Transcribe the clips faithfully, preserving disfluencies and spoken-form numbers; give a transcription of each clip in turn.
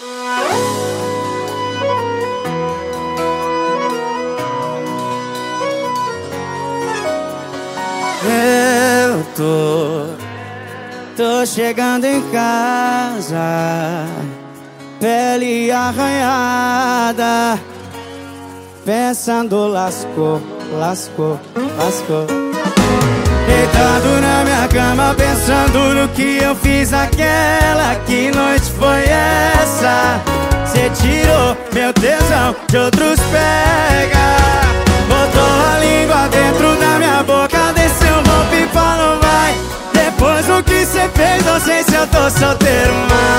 Eu tô, tô chegando em casa, pele arranhada, pensando lascou, lascou, lascou. Deitado na minha cama, pensando no que eu fiz naquela. Que noite foi essa? Cê tirou meu tesão, de outros pega. Botou a língua dentro da minha boca, desceu o roupa e falou vai. Depois do que cê fez, não sei se eu tô solteiro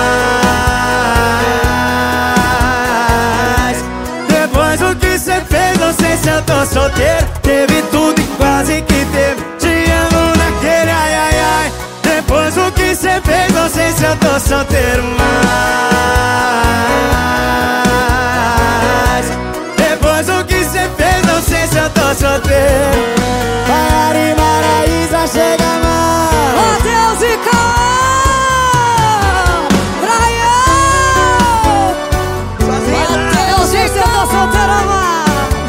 mais. Depois do que cê fez, não sei se eu tô solteiro. Teve tudo e quase que teve, te amo naquele ai ai ai. Depois do que cê fez, não sei se eu tô solteiro mais. Depois do que cê fez, não sei se eu tô solteiro. Maiara e Maraísa, chega mais. Matheus e Cauã, Brian. Matheus e Cauã, solteira mais.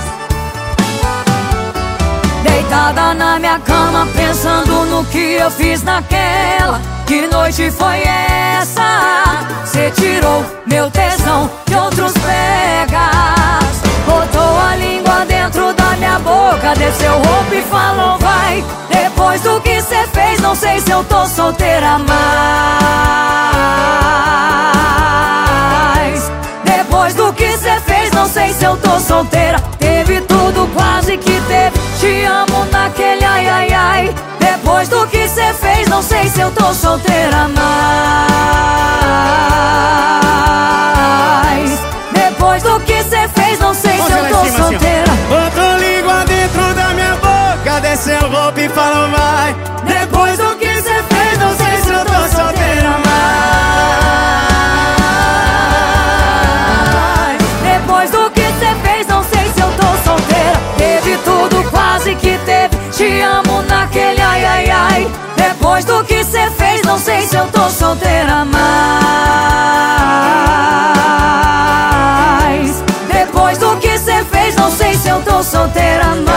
Deitada na minha cama, pensando no que eu fiz naquela. Que noite foi essa? Cê tirou meu tesão, de outros pegas. Botou a língua dentro da minha boca, desceu o roupa e falou vai. Depois do que cê fez, não sei se eu tô solteira mais. Depois do que cê fez, não sei se eu tô solteira. Teve tudo, quase que teve, te amo naquele ai ai ai. Depois do que cê fez, não sei se eu tô solteira mais. Depois do que cê fez, não sei se eu tô solteira. Botou língua dentro da minha boca, desceu o roupa e falou vai. Depois do que cê fez, não sei se eu tô solteira mais. Depois do que cê fez, não sei se eu tô solteira. Teve tudo, quase que teve, te amo naquele ai ai ai. Depois do que cê fez, não sei se eu tô solteira mais. Depois do que cê fez, não sei se eu tô solteira mais.